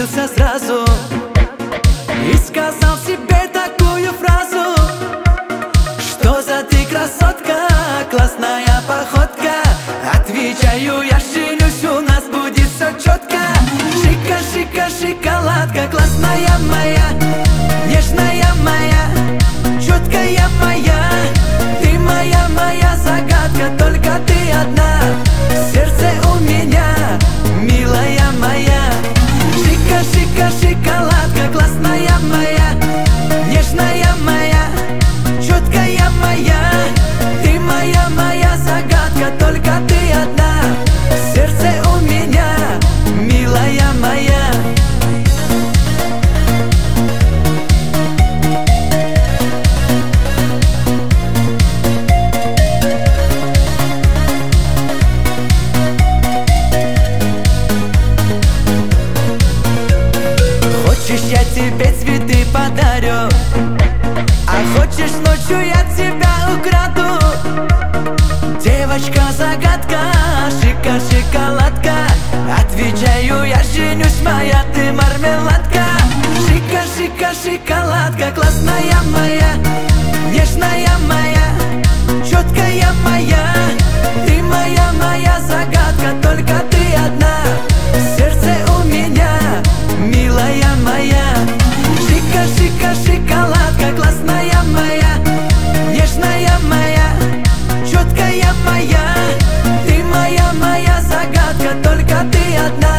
влюбился сразу и сказал себе такую фразу: что за ты красотка, классная походка. Отвечаю, я женюсь, у нас будет все четко. Шика, шика, шоколадка, классная моя, нежная моя, четкая моя. Ты моя, моя загадка, только ты одна в сердце у меня, милая моя. Шика, шика, шоколадка, классная моя, нежная моя, четкая моя. Ты моя, моя загадка, только ты одна в сердце у меня, милая моя. Хочешь, я тебе цветы подарю, а хочешь, ночью я тебя украду. Девочка-загадка, шика, шоколадка. Отвечаю, я женюсь, моя ты мармеладка. Шика, шика, шоколадка, классная моя, нежная моя, четкая моя. Ты моя, моя загадка, только ты одна в сердце у меня, милая моя. Шика, шика, шоколадка, классная моя, нежная моя, четкая моя. Ты моя, моя загадка, только ты одна